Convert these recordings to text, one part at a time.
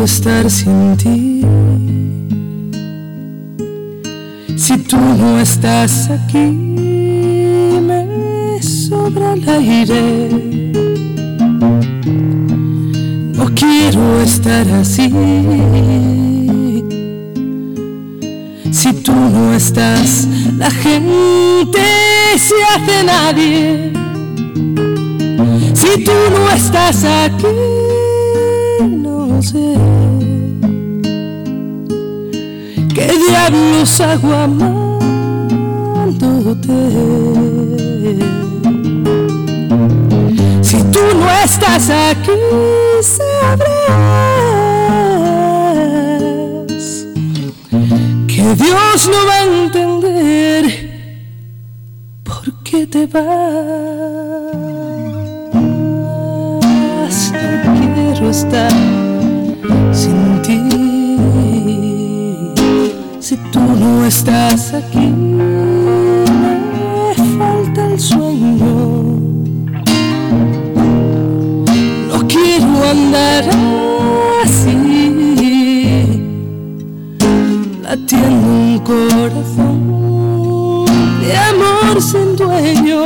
estar sin ti. Si tú no estás aquí, me sobra el aire. No quiero estar así. Si tú no estás, la gente se hace nadie. Si tú no estás aquí, no sé qué diablos hago amándote. Si tú no estás aquí, sabrás que Dios no va a entender por qué te vas. No quiero estar sin ti. Si tú no estás aquí, me falta el sueño. No quiero andar así, latiendo un corazón de amor sin dueño.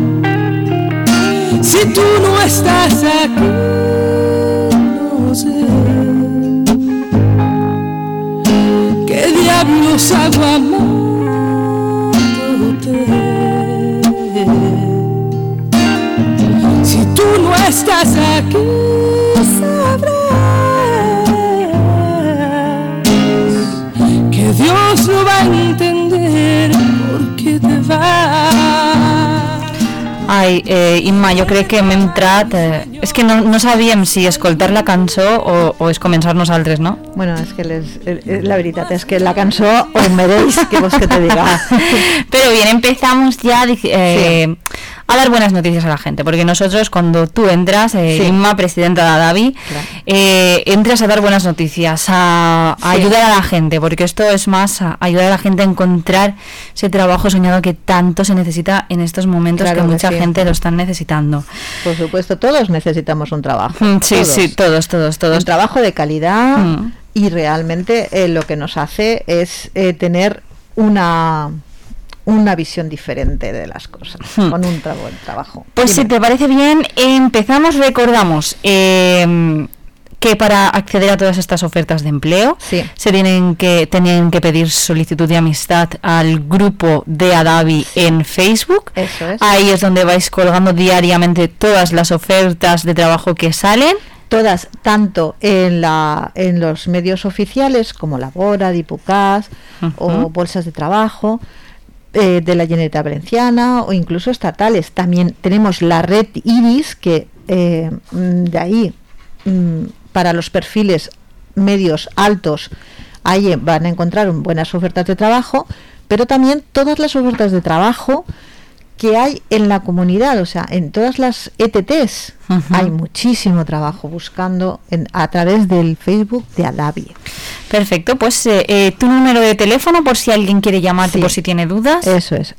Si tú no estás aquí, no sé qué diablos hago amándote. Si tú no estás aquí, sabrás que Dios no va a entender por qué te vas. Ai, Imma, jo crec que hem entrat... és que no sabíem si escoltar la cançó o és començar nosaltres, no? Bueno, és que la veritat és que la cançó ho mereix, que vols que te diga. Pero bien, empezamos ya a dar buenas noticias a la gente, porque nosotros cuando tú entras, Imma, presidenta de Adavi, claro, entras a dar buenas noticias, a ayudar a la gente, porque esto es más ayudar a la gente a encontrar ese trabajo soñado que tanto se necesita en estos momentos, claro, que mucha gente lo están necesitando. Por supuesto, todos necesitamos un trabajo. Sí, todos. Un trabajo de calidad y realmente lo que nos hace es tener una visión diferente de las cosas con un trabajo. Pues dime. Si te parece bien, empezamos. Recordamos que para acceder a todas estas ofertas de empleo se tienen que pedir solicitud de amistad al grupo de Adavi en Facebook. Eso es. Ahí es donde vais colgando diariamente todas las ofertas de trabajo que salen. Todas, tanto en los medios oficiales como Labora, Dipucas o bolsas de trabajo de la Generalitat Valenciana o incluso estatales. También tenemos la red Iris, que de ahí para los perfiles medios altos ahí van a encontrar buenas ofertas de trabajo, pero también todas las ofertas de trabajo que hay en la comunidad, o sea, en todas las ETTs hay muchísimo trabajo buscando a través del Facebook de Adavi. Perfecto, pues tu número de teléfono por si alguien quiere llamarte, por si tiene dudas. Eso es,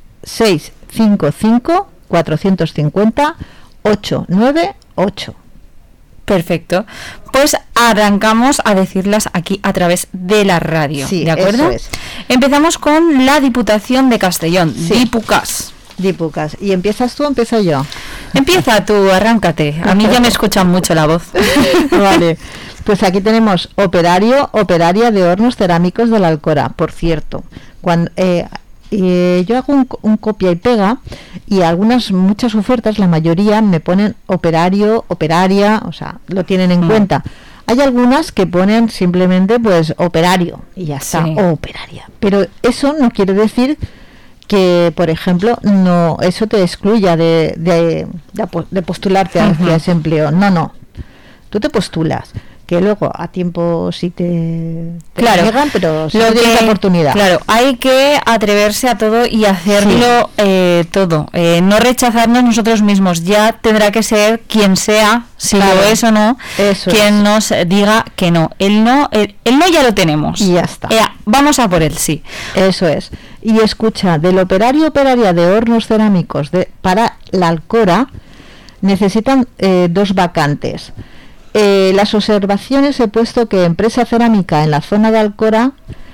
655-450-898. Perfecto, pues arrancamos a decirlas aquí a través de la radio, ¿de acuerdo? Eso es. Empezamos con la Diputación de Castellón, Dipucas. ¿Y empiezas tú o empiezo yo? Empieza tú, arráncate. A mí ya me escuchan mucho la voz. Vale, pues aquí tenemos operaria de hornos cerámicos de la Alcora. Por cierto, cuando yo hago un copia y pega y muchas ofertas, la mayoría me ponen operario, operaria, o sea, lo tienen en cuenta. Hay algunas que ponen simplemente pues operario y ya está, o operaria. Pero eso no quiere decir que, por ejemplo, no eso te excluya de postularte hacia ese empleo. No. Tú te postulas, que luego a tiempo sí te llegan, pero si no tienes la oportunidad. Claro, hay que atreverse a todo y hacerlo todo. No rechazarnos nosotros mismos. Ya tendrá que ser quien sea, si lo es o no, quien nos diga que no. El no ya lo tenemos. Y ya está. Vamos a por el sí. Eso es. Y escucha, del operaria de hornos cerámicos para la Alcora necesitan 2 vacantes. Las observaciones he puesto que Empresa Cerámica en la zona de Alcora,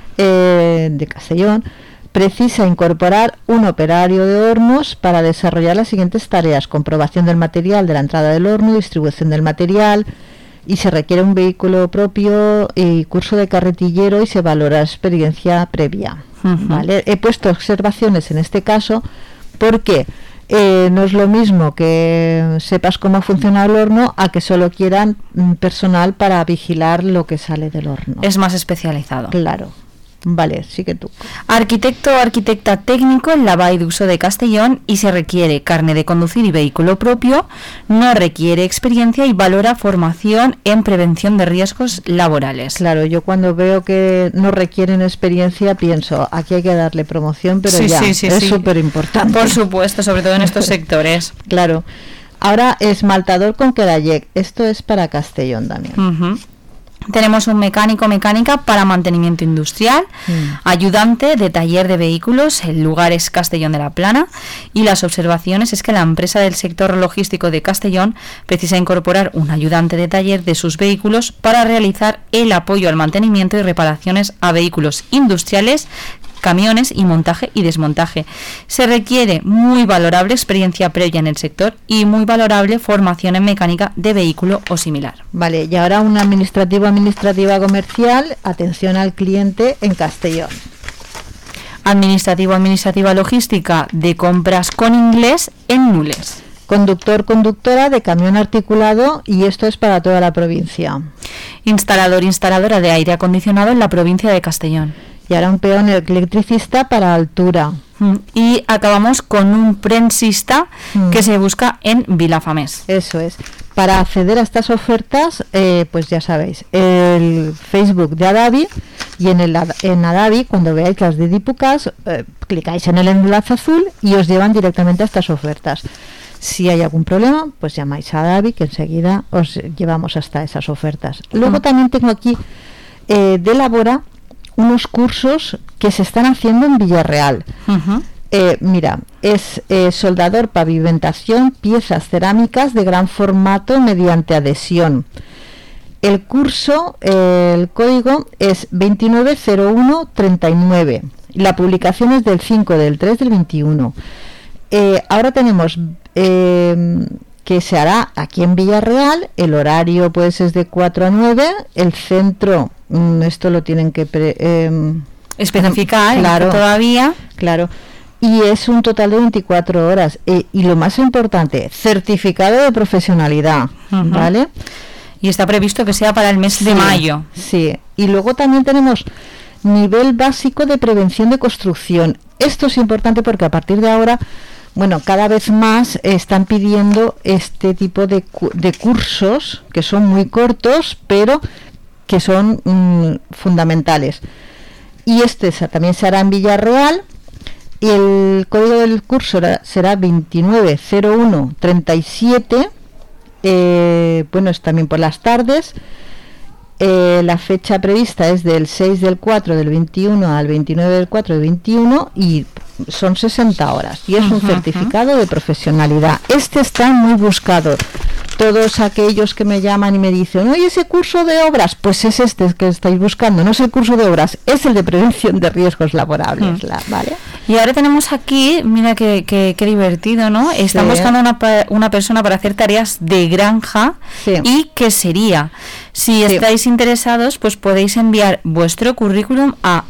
de Castellón, precisa incorporar un operario de hornos para desarrollar las siguientes tareas: comprobación del material de la entrada del horno, distribución del material, y se requiere un vehículo propio y curso de carretillero, y se valora experiencia previa. ¿Vale? He puesto observaciones en este caso porque no es lo mismo que sepas cómo funciona el horno a que solo quieran personal para vigilar lo que sale del horno. Es más especializado. Claro. Vale, sigue tú. Arquitecto o arquitecta técnico en la Vall d'Uso de Castellón, y se requiere carne de conducir y vehículo propio, no requiere experiencia y valora formación en prevención de riesgos laborales. Claro, yo cuando veo que no requieren experiencia pienso, aquí hay que darle promoción, pero sí, ya, sí, es súper importante. Por supuesto, sobre todo en estos sectores. Claro. Ahora, esmaltador con Quedallec, esto es para Castellón también. Tenemos un mecánica para mantenimiento industrial, ayudante de taller de vehículos, el lugar es Castellón de la Plana, y las observaciones es que la empresa del sector logístico de Castellón precisa incorporar un ayudante de taller de sus vehículos para realizar el apoyo al mantenimiento y reparaciones a vehículos industriales, camiones y montaje y desmontaje. Se requiere muy valorable experiencia previa en el sector y muy valorable formación en mecánica de vehículo o similar. Vale, y ahora un administrativa comercial, atención al cliente en Castellón. Administrativa logística de compras con inglés en Nules. Conductora de camión articulado, y esto es para toda la provincia. Instaladora de aire acondicionado en la provincia de Castellón. Y ahora un peón electricista para altura. Y acabamos con un prensista que se busca en Vilafamés. Eso es. Para acceder a estas ofertas, pues ya sabéis, el Facebook de Adavi, y en Adavi, cuando veáis las de Dipucas, clicáis en el enlace azul y os llevan directamente a estas ofertas. Si hay algún problema, pues llamáis a Adavi, que enseguida os llevamos hasta esas ofertas. Luego también tengo aquí de Labora unos cursos que se están haciendo en Villarreal. Mira, es soldador, pavimentación, piezas cerámicas de gran formato mediante adhesión. El curso, el código es 290139. La publicación es del 5/3/21. Ahora tenemos que se hará aquí en Villarreal. El horario pues es de 4 a 9. El centro, esto lo tienen que especificar, claro, todavía. Claro. Y es un total de 24 horas. Y lo más importante, certificado de profesionalidad, ¿vale? Y está previsto que sea para el mes de mayo. Sí. Y luego también tenemos nivel básico de prevención de construcción. Esto es importante porque a partir de ahora, bueno, cada vez más están pidiendo este tipo de cursos que son muy cortos, pero que son fundamentales. Y este también se hará en Villarreal, y el código del curso será 290137. Bueno, es también por las tardes. La fecha prevista es del 6/4/21 al 29/4/21, y son 60 horas, y es un certificado de profesionalidad. Este está muy buscado. Todos aquellos que me llaman y me dicen, oye, ese curso de obras, pues es este que estáis buscando. No es el curso de obras, es el de prevención de riesgos laborables, ¿vale? Y ahora tenemos aquí, mira qué divertido, ¿no? Están buscando una persona para hacer tareas de granja. ¿Y qué sería? Si estáis interesados, pues podéis enviar vuestro currículum a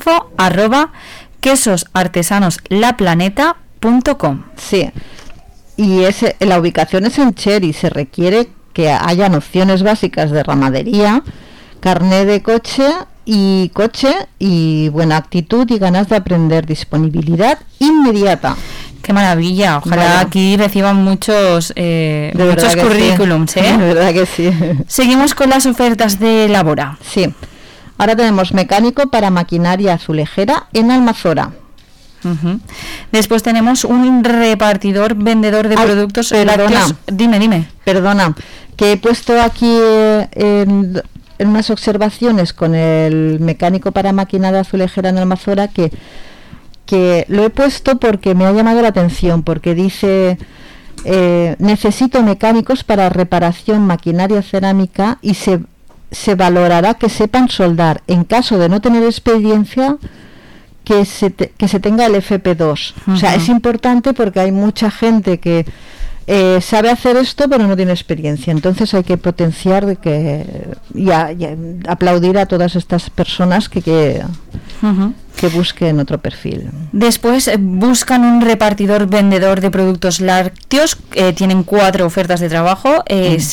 info@quesosartesanoslaplaneta.com. Sí. Y la ubicación es en Cher, se requiere que haya nociones básicas de ramadería, carné de coche y buena actitud y ganas de aprender, disponibilidad inmediata. Qué maravilla, ojalá aquí reciban muchos currículums, De verdad que sí. Seguimos con las ofertas de Labora. Sí, ahora tenemos mecánico para maquinaria azulejera en Almazora. Después tenemos un repartidor, vendedor de productos lácteos. Dime. Perdona, que he puesto aquí en unas observaciones con el mecánico para maquinaria azulejera en Almazora, que lo he puesto porque me ha llamado la atención, porque dice necesito mecánicos para reparación, maquinaria cerámica y se valorará que sepan soldar. En caso de no tener experiencia, que se tenga el FP2. O sea, es importante porque hay mucha gente que sabe hacer esto pero no tiene experiencia, entonces hay que potenciar y aplaudir a todas estas personas que busquen otro perfil. Después buscan un repartidor vendedor de productos lácteos, tienen 4 ofertas de trabajo,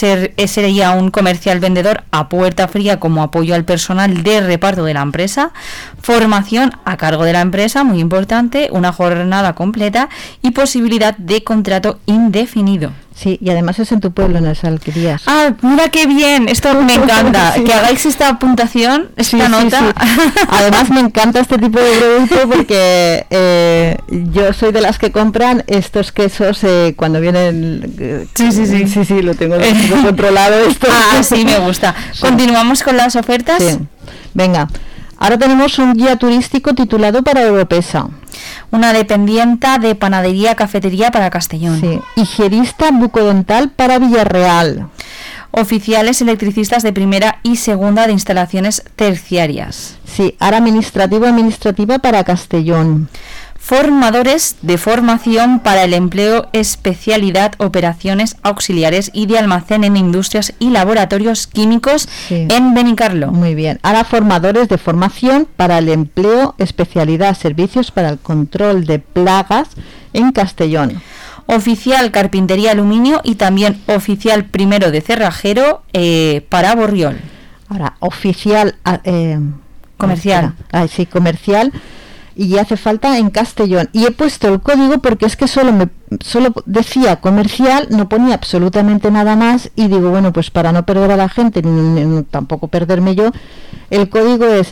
sería un comercial vendedor a puerta fría como apoyo al personal de reparto de la empresa, formación a cargo de la empresa, muy importante, una jornada completa y posibilidad de contrato indefinido. Sí, y además es en tu pueblo, en las Alquerías. Ah, mira qué bien, esto me encanta, sí. Que hagáis esta apuntación, esta nota. Sí. Además me encanta este tipo de producto porque yo soy de las que compran estos quesos cuando vienen... Sí, lo tengo controlado esto. Ah, sí, me gusta. Sí. ¿Continuamos con las ofertas? Sí, venga. Ahora tenemos un guía turístico titulado para Europesa. Una dependienta de panadería, cafetería para Castellón. Sí. Higienista bucodontal para Villarreal. Oficiales electricistas de primera y segunda de instalaciones terciarias. Sí, área administrativa para Castellón. Formadores de formación para el empleo, especialidad, operaciones auxiliares y de almacén en industrias y laboratorios químicos en Benicarló. Muy bien. Ahora formadores de formación para el empleo, especialidad, servicios para el control de plagas en Castellón. Oficial carpintería aluminio y también oficial primero de cerrajero para Borriol. Ahora, oficial comercial. Comercial. Y hace falta en Castellón. Y he puesto el código porque es que solo decía comercial, no ponía absolutamente nada más. Y digo, bueno, pues para no perder a la gente, ni tampoco perderme yo, el código es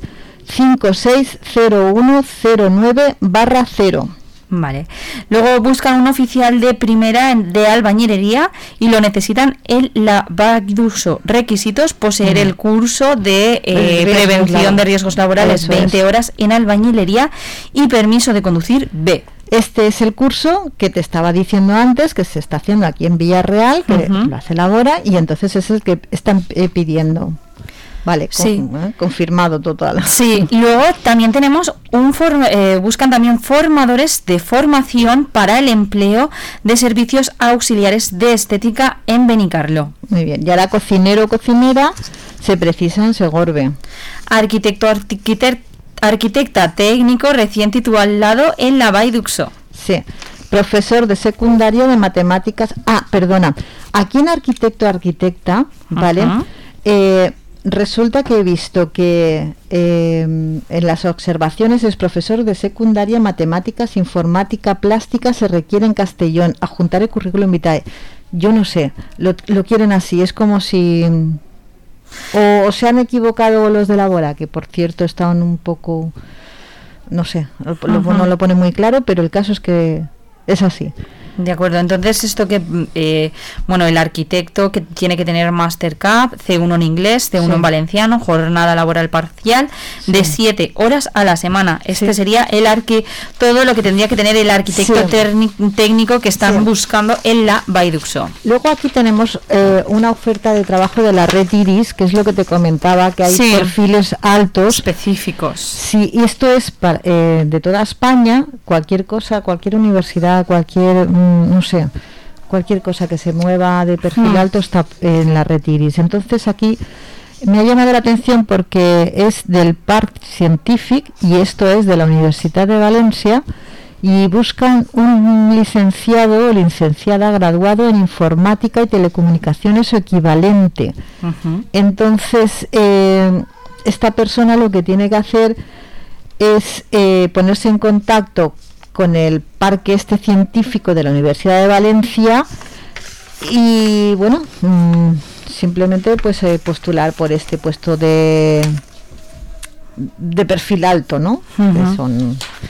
560109/0. Vale. Luego buscan un oficial de primera de albañilería y lo necesitan en la Baduso. Requisitos: poseer el curso de prevención de riesgos laborales 20 horas en albañilería y permiso de conducir B. Este es el curso que te estaba diciendo antes, que se está haciendo aquí en Villarreal, que lo hace la hora, y entonces es el que están pidiendo. Vale, confirmado total. Sí, y luego también tenemos buscan también formadores de formación para el empleo de servicios auxiliares de estética en Benicarló. Muy bien, y ahora cocinero o cocinera se precisa en Segorbe. Arquitecta técnico recién titulado en la Baiduxo. Sí. Profesor de secundario de matemáticas. Aquí en arquitecta, ¿vale? Resulta que he visto que en las observaciones es profesor de secundaria, matemáticas, informática, plástica, se requiere en Castellón, adjuntar el currículum vitae. Yo no sé, lo quieren así, es como si... O se han equivocado los de la Bora, que por cierto estaban un poco... No sé, no lo pone muy claro, pero el caso es que es así. De acuerdo, entonces esto que, el arquitecto que tiene que tener Mastercap, C1 en inglés, C1 en valenciano, jornada laboral parcial de 7 horas a la semana. Este sería todo lo que tendría que tener el arquitecto técnico que están buscando en la Baiduxo. Luego aquí tenemos una oferta de trabajo de la red Iris, que es lo que te comentaba, que hay perfiles altos. Específicos. Sí, y esto es de toda España, cualquier cosa, cualquier universidad, cualquier cosa que se mueva de perfil alto está en la red Iris. Entonces aquí me ha llamado la atención porque es del Parc Científic y esto es de la Universidad de Valencia y buscan un licenciado o licenciada graduado en informática y telecomunicaciones o equivalente. Entonces esta persona lo que tiene que hacer es ponerse en contacto con el parque científico de la Universidad de Valencia y bueno, simplemente pues postular por este puesto de perfil alto, ¿no? Que son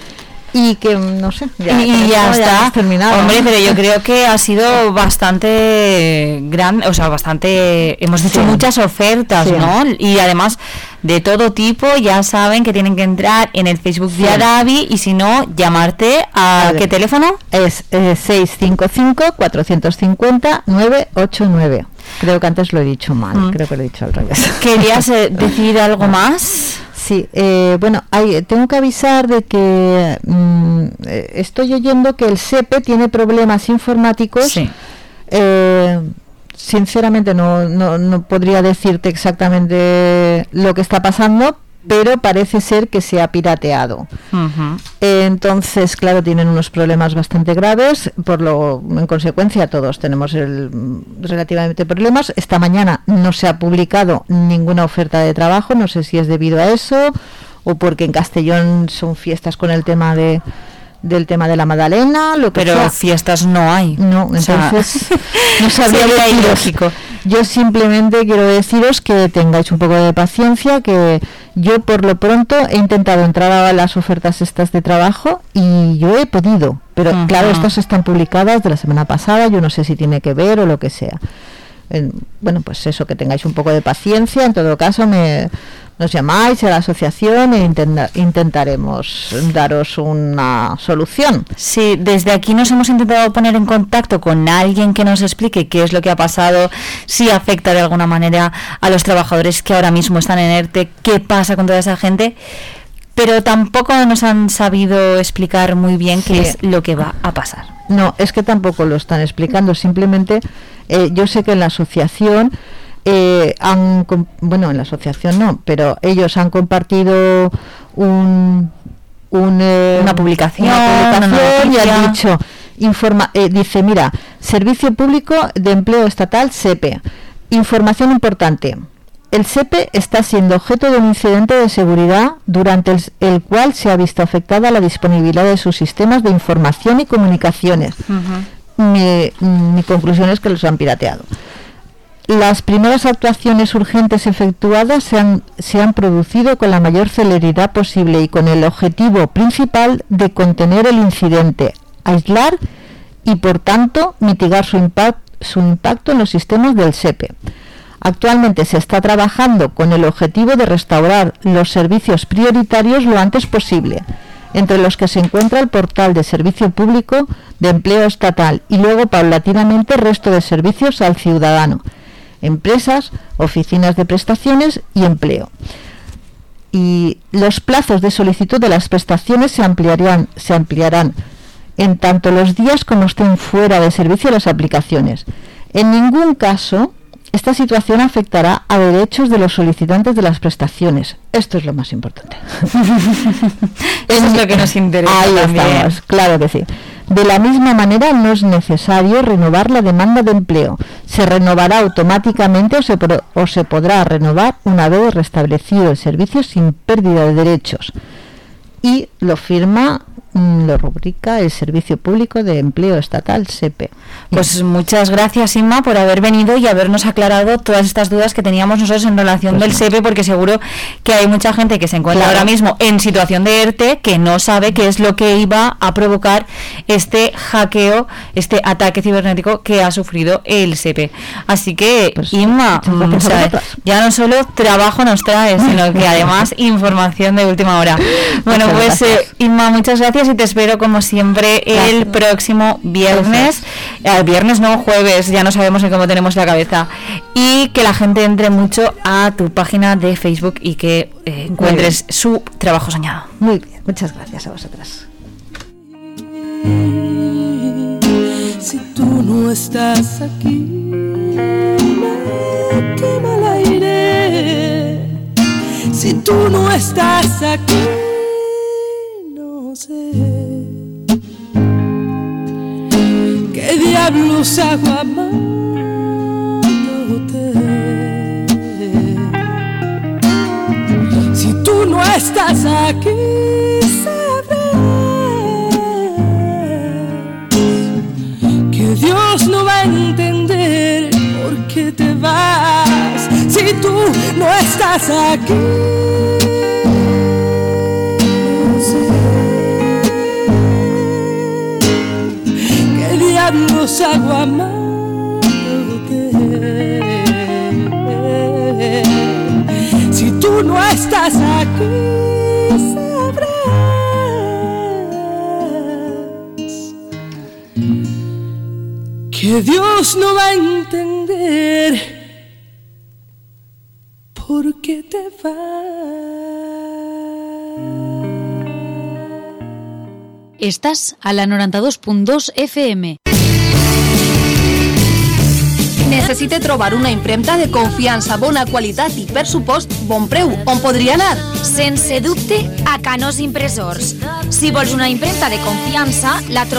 y que no sé, ya está terminado. Hombre, pero yo creo que ha sido bastante grande, o sea, bastante, hemos hecho muchas ofertas, ¿no? Y además de todo tipo, ya saben que tienen que entrar en el Facebook de Adavi y si no, llamarte a ¿qué teléfono? Es 655-450-989. Creo que antes lo he dicho mal, creo que lo he dicho al revés. ¿Querías decir algo más? Sí, bueno, tengo que avisar de que estoy oyendo que el SEPE tiene problemas informáticos. Sí. Sinceramente no podría decirte exactamente lo que está pasando, pero parece ser que se ha pirateado. Entonces, claro, tienen unos problemas bastante graves, en consecuencia todos tenemos relativamente problemas. Esta mañana no se ha publicado ninguna oferta de trabajo, no sé si es debido a eso o porque en Castellón son fiestas con el tema del tema de la Magdalena, pero sea. Fiestas no hay. No, entonces no sabría deciros. Yo simplemente quiero deciros que tengáis un poco de paciencia, que yo por lo pronto he intentado entrar a las ofertas estas de trabajo y yo he podido, pero claro, estas están publicadas de la semana pasada, yo no sé si tiene que ver o lo que sea. Bueno, pues eso, que tengáis un poco de paciencia. En todo caso, nos llamáis a la asociación e intentaremos daros una solución. Sí, desde aquí nos hemos intentado poner en contacto con alguien que nos explique qué es lo que ha pasado, si afecta de alguna manera a los trabajadores que ahora mismo están en ERTE, qué pasa con toda esa gente, pero tampoco nos han sabido explicar muy bien qué es lo que va a pasar. No, es que tampoco lo están explicando, simplemente yo sé que en la asociación en la asociación no, pero ellos han compartido una publicación y han dicho, dice, mira, Servicio Público de Empleo Estatal, SEPE, información importante. El SEPE está siendo objeto de un incidente de seguridad durante el cual se ha visto afectada la disponibilidad de sus sistemas de información y comunicaciones. Mi conclusión es que los han pirateado. Las primeras actuaciones urgentes efectuadas se han producido con la mayor celeridad posible y con el objetivo principal de contener el incidente, aislar y, por tanto, mitigar su impacto en los sistemas del SEPE. Actualmente se está trabajando con el objetivo de restaurar los servicios prioritarios lo antes posible, entre los que se encuentra el portal de Servicio Público de Empleo Estatal y luego paulatinamente el resto de servicios al ciudadano, empresas, oficinas de prestaciones y empleo. Y los plazos de solicitud de las prestaciones se ampliarán en tanto los días como estén fuera de servicio las aplicaciones. En ningún caso esta situación afectará a derechos de los solicitantes de las prestaciones. Esto es lo más importante. Eso es lo que nos interesa. Ahí también. Estamos, claro que sí. De la misma manera, no es necesario renovar la demanda de empleo. Se renovará automáticamente o se podrá renovar una vez restablecido el servicio sin pérdida de derechos. Y lo rubrica el Servicio Público de Empleo Estatal, SEPE. Pues muchas gracias, Inma, por haber venido y habernos aclarado todas estas dudas que teníamos nosotros en relación del SEPE, porque seguro que hay mucha gente que se encuentra ahora mismo en situación de ERTE que no sabe qué es lo que iba a provocar este hackeo, este ataque cibernético que ha sufrido el SEPE. Así que, Inma, ya no solo trabajo nos trae, sino que además información de última hora. Bueno, pues Inma, muchas gracias y te espero como siempre el próximo viernes. Viernes no, jueves, ya no sabemos en cómo tenemos la cabeza. Y que la gente entre mucho a tu página de Facebook y que encuentres su trabajo soñado. Muy bien, muchas gracias a vosotras. Si tú no estás aquí, me quema el aire. Si tú no estás aquí, no sé qué diablos hago amándote. Si tú no estás aquí, sabrás que Dios no va a entender por qué te vas. Si tú no estás aquí, no sé años hago amarte. Si tú no estás aquí, sabrás que Dios no va a entender por qué te vas. Estàs a la 92.2 FM. Necessita trobar una impremta de confiança, bona qualitat i pressupost bon preu. On podria anar? Sense dubte, a Canós Impressors. Si vols una impremta de confiança, la